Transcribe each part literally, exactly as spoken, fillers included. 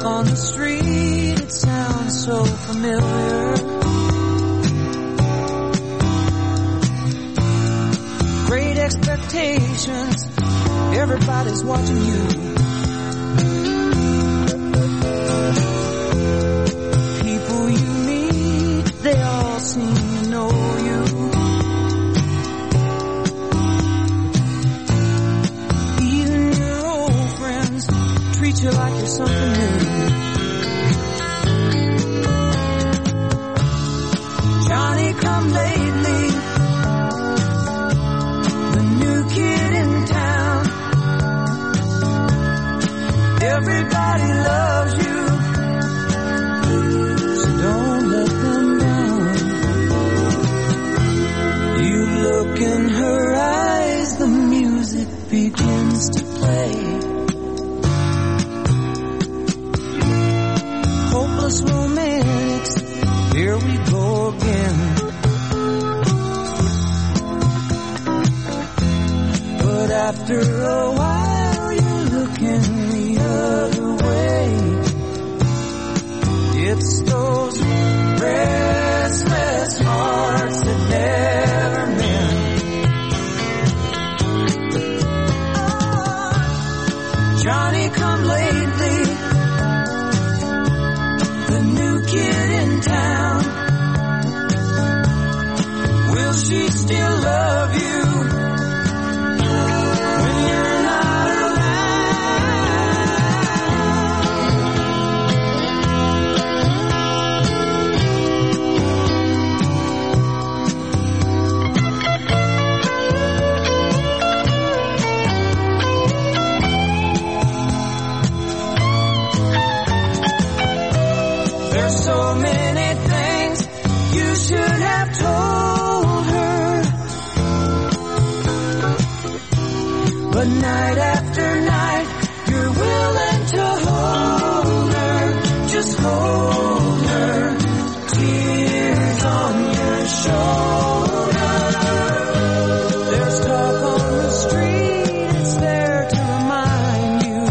talk on the street, it sounds so familiar. Great expectations, everybody's watching you. People you meet, they all seem to know you. Even your old friends treat you like you're something new. Johnny come lately, the new kid in town. Everybody loves you, so don't let them down. You look in her eyes, the music begins to play. Hopeless romantics, here we go again. But after a while you're looking the other way. It's those restless hearts that never mend. Oh, Johnny come lately, the new kid in town. Will she still love you when you're not There's so many things you should have told her, but night after night you're willing to hold her, just hold her, tears on your shoulder. There's talk on the street, it's there to remind you.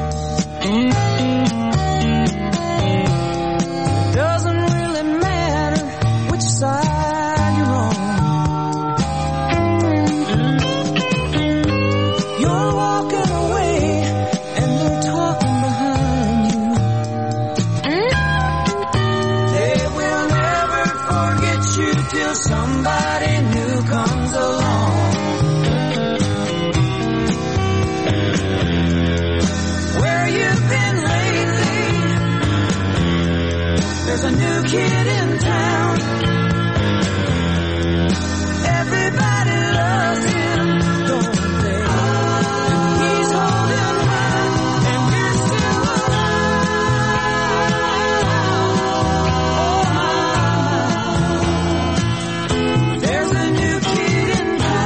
Doesn't really matter which side you're on. You're walking away and they're talking behind you. They will never forget you till somebody new comes along. Where you've been lately, there's a new kid in town. Everybody loves him, don't they? And he's holding her, and you're still alive. There's a new kid in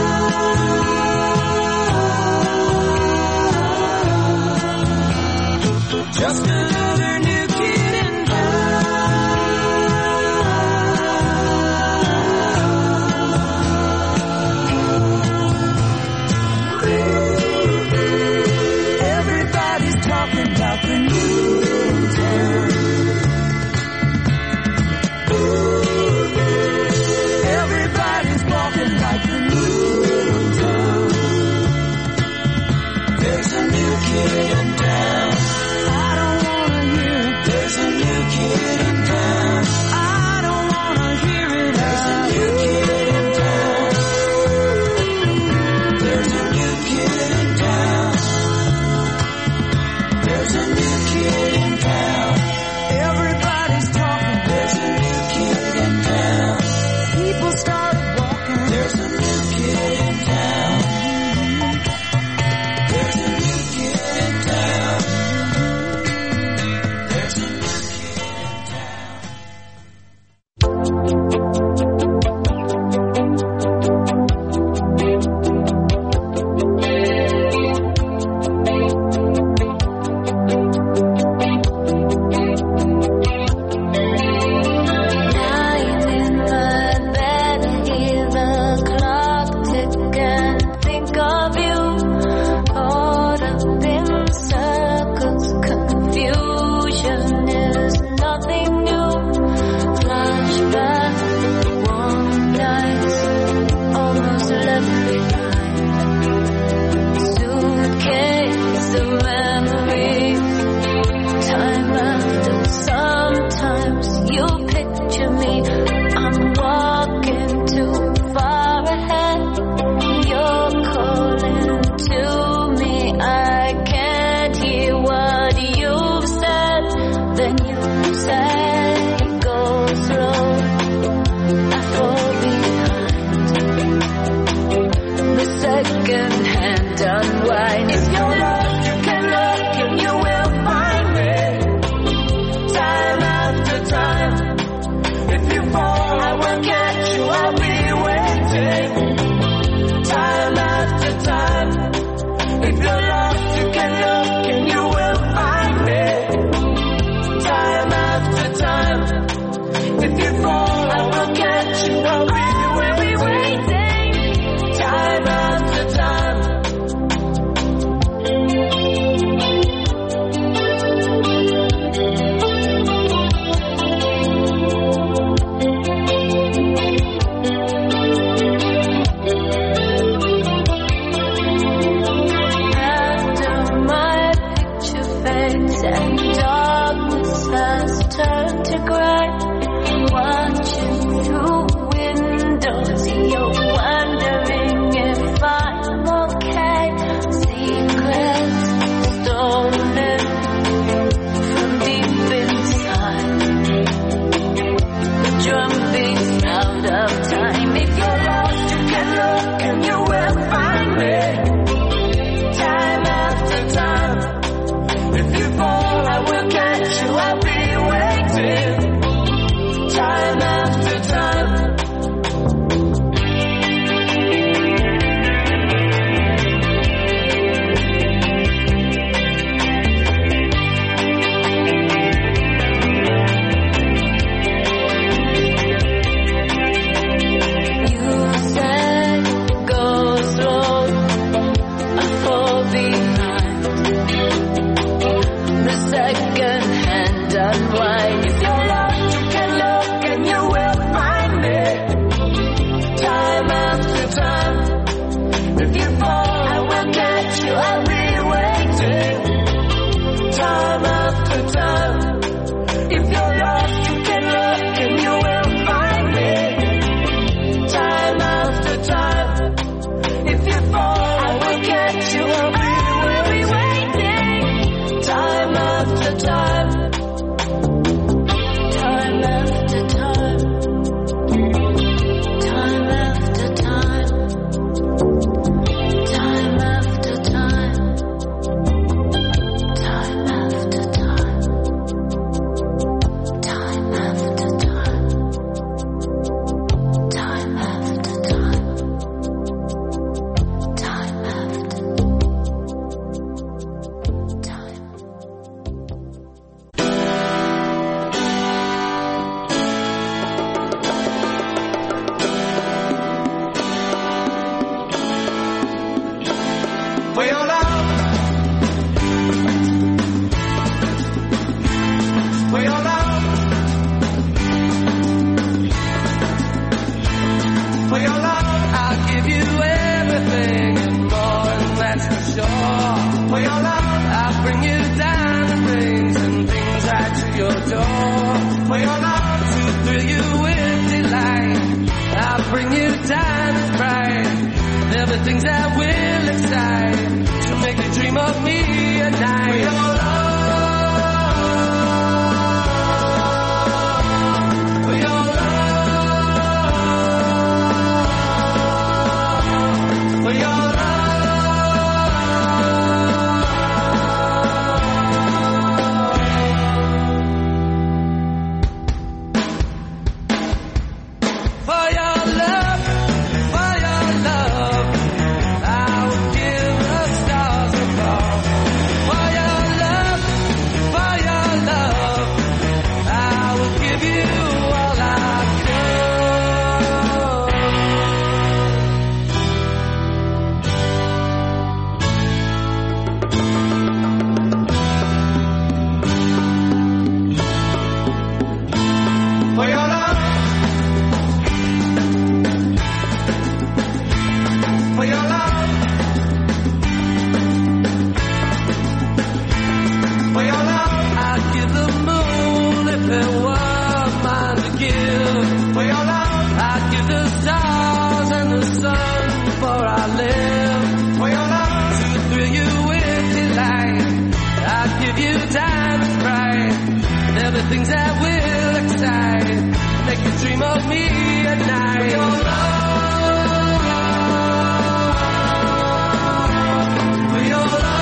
town. Just another new kid in Everybody's talking about the new town. Everybody's walking like the new town. There's a new kid in town. I don't wanna hear it. There's a new kid in town. I don't wanna hear it. There's a new kid in town. There's a new kid in town. There's a new kid in town. Everybody's talking. There's a new kid in town. People started walking. There's a new kid in town. There's a new kid in town. If you're lost, you can look and you will find me. Time after time. If you fall, I will catch you, I'll be waiting. Time after time. If you're lost, you can look and you will find me. Time after time. If you fall, I will catch you, I'll be waiting. Time after time. After my picture fades and darkness has turned to gray, watching through windows, you're wondering if I'm okay. Secrets stolen from deep inside, the drumbeat sound of time. If you're lost, you can look and you will find me. Time after time. If you fall, I will catch you, I'll be waiting. Time after time. You said go slow, I fall behind. The second hand unwind. If you're lost, you can look and you will find me. Time after time. If you fall, I will catch you, I'll be waiting. Time after time. If you're lost, you can look and you will find me. Time after time. If you fall, I will catch you, I'll be waiting. Time after time. Time after time. Time after time. Time after time. Time after time. Time after time. Time after time. Time after time. For your love, for your love, for your love, I'll give you everything and more, and that's for sure. For your love, I'll bring you diamond rings and things right to your door. For your love, to thrill you with delight, I'll bring you diamonds bright. They're the things that will excite, to make you dream of me at night. For your love, for your love, for your love. For your love, for your love, I will give the stars above. For your love, for your love, I will give you all I've For your love, for your love, for your love, I'd give the moon if it were mine to give. For your love, I'd give the stars and the sun before I live. For your love, to thrill you with delight, I'd give you diamonds bright. They're the things that will excite, make you dream of me at night. For your love, for your love.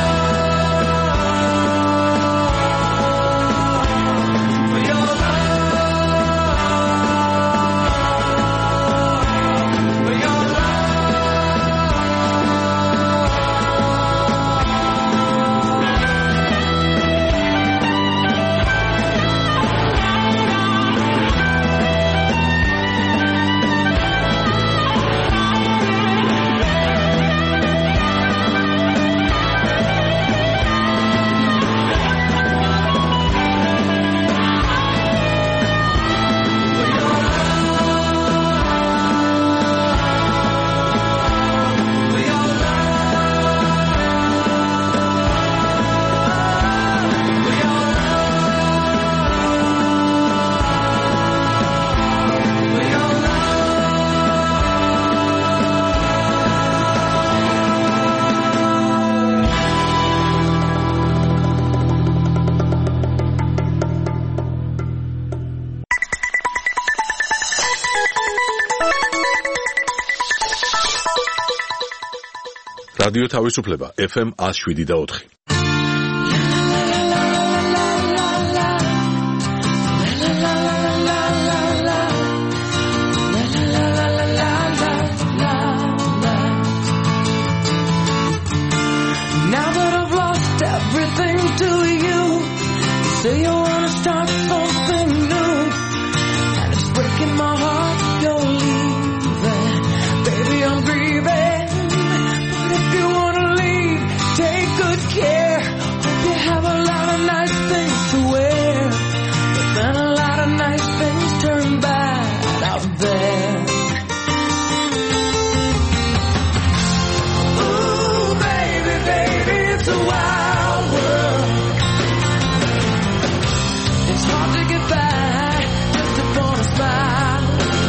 რადიო თავისუფლება ეფ ემ one oh seven და four. Now that I've lost everything to you, you say you wanna start something new, and it's breaking my heart you're leaving. Baby, I'm grieving, but if you wanna leave, take good care. Hope you have a lot of nice things to wear, but then a lot of nice things turn bad out there. Ooh, baby, baby, it's a wild world. It's hard to get by just upon a smile.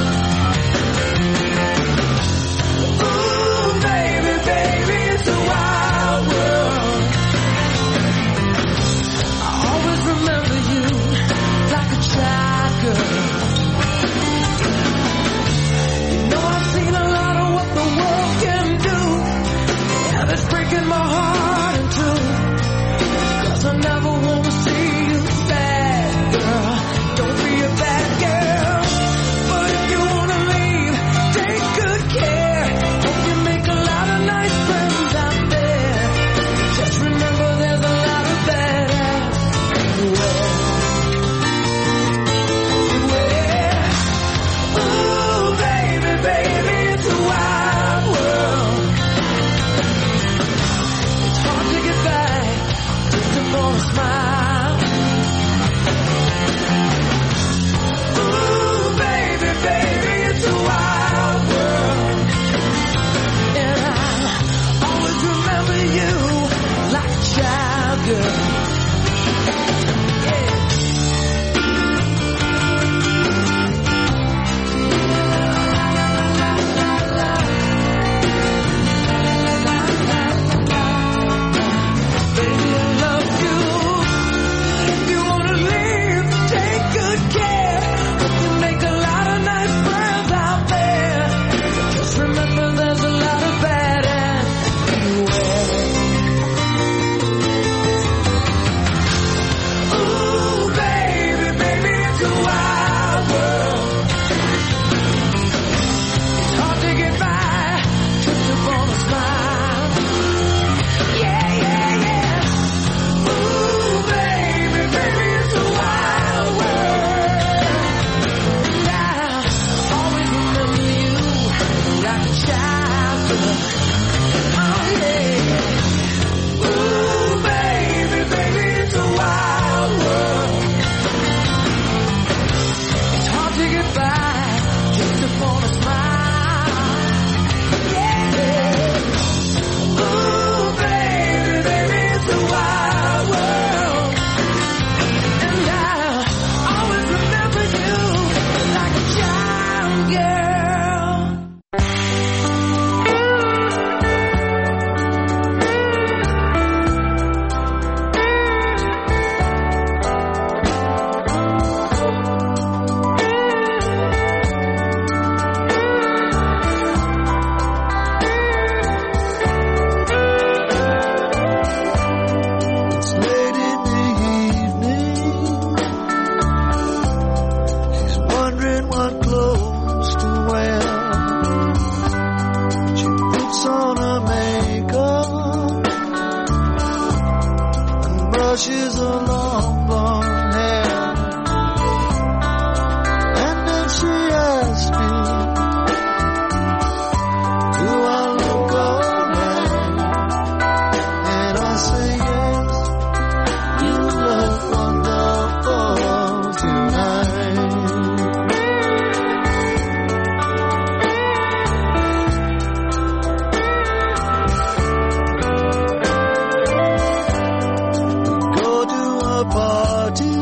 Ooh, baby, baby, it's a wild world. I always remember you like a child girl. You know I've seen a lot of what the world can do, and it's breaking my heart in two, 'cause I never wanna see you sad, girl. Don't be a bad girl, but if you wanna leave, take good care. Hope you make a lot of nice friends out there. Just remember there's a lot of bad ass everywhere. Everywhere. Ooh, baby, baby, it's a wild world. It's hard to get back just upon a smile. Ooh, baby, baby, it's a wild world. And I always remember you like a child girl. Yeah. Baby, I love you. If you wanna leave, take good care. Hope you make a lot of nice friends out there. Just remember there's a lot of bad ass everywhere. Ooh, baby, baby, it's a wild world. It's hard to get by just upon a smile. Yeah, yeah, yeah. Ooh, baby, baby, it's a wild world. And I always remember you like a child girl. Oh, yeah. Ooh, baby, baby, it's a wild world. It's hard to get by just upon a smile. Yeah. Ooh, baby, baby, it's a wild world. And I always remember you like a child girl. It's late in the evening. She's wondering what clothes to wear. She puts on her makeup and brushes her long blonde hair. And then she asks me, do I look alright? And I say yes. You look wonderful tonight. Go to a party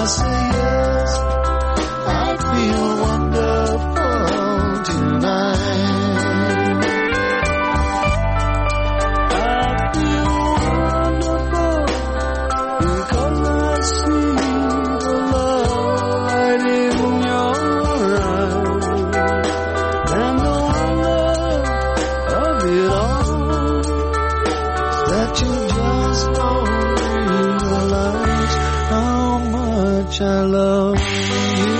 I say yes, I feel wonderful tonight. I feel wonderful because I see the love right in your eyes, and the wonder of it all is that you just don't realize how much I love you.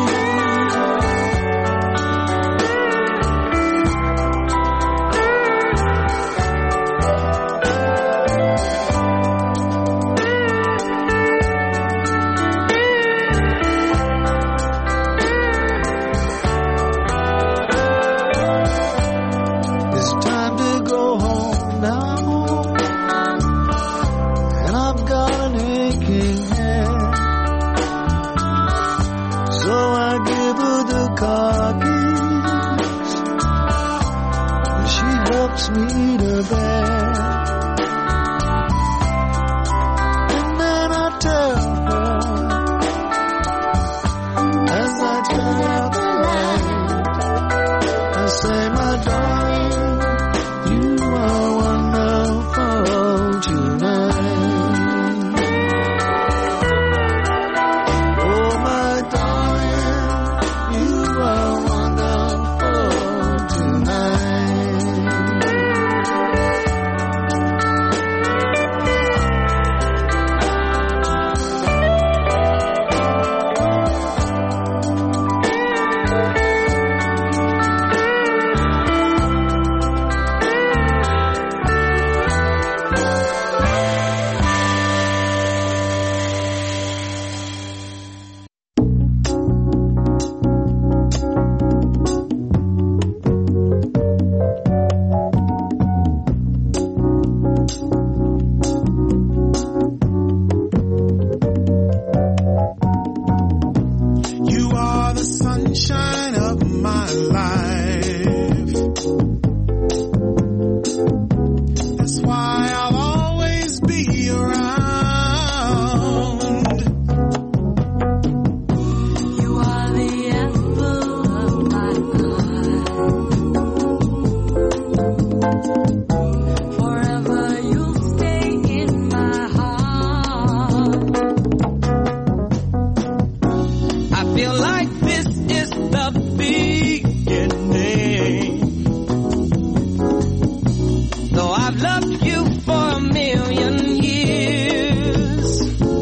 It's time to go home now, and I've got an aching head. So I give her the car keys, and she helps me to bed. And then I tell her, as I turn out the light, I say, my darling, you are wonderful tonight. Oh, my darling, you are wonderful tonight. You are the sunshine of my life. That's why I'll always be around. You are the apple of my eye. Forever you'll stay in my heart. I feel like this is the beginning. Though I've loved you for a million years,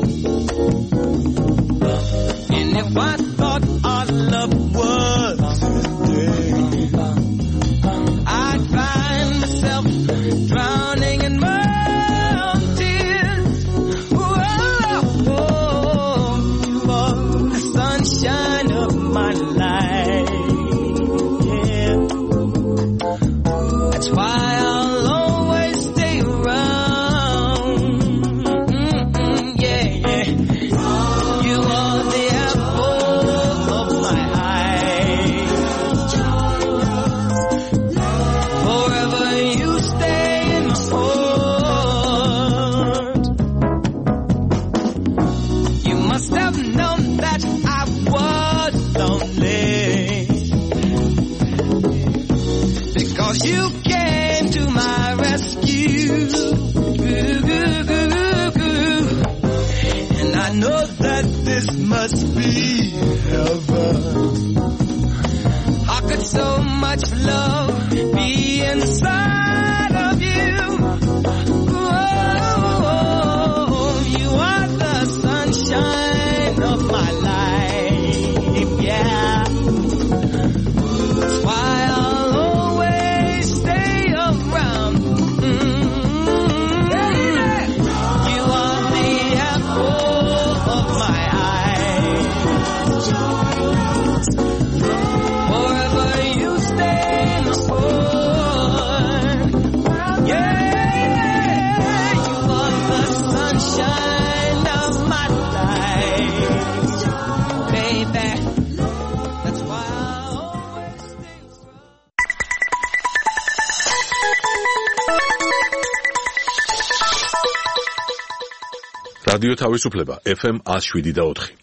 and if I thought our love was today, I'd find myself drowning in my own tears. Whoa, whoa, you are the sunshine of my life. Yeah, that's why I'll always stay around. Mm-mm, yeah, yeah. You are the apple of my eye. Forever you stay in my heart. You must have known that I was lonely, because you came to my rescue. And I know that this must be heaven. How could so much love be inside of you? Oh, you are the sunshine of my life. Yeah, that's why I'll always stay around. Mm-hmm. You are the apple of my eye. Forever you stay in my heart. Yeah, you are the sunshine of my life, baby. That's why I always stay strong. რადიო თავისუფლება ეფ ემ one oh seven point four.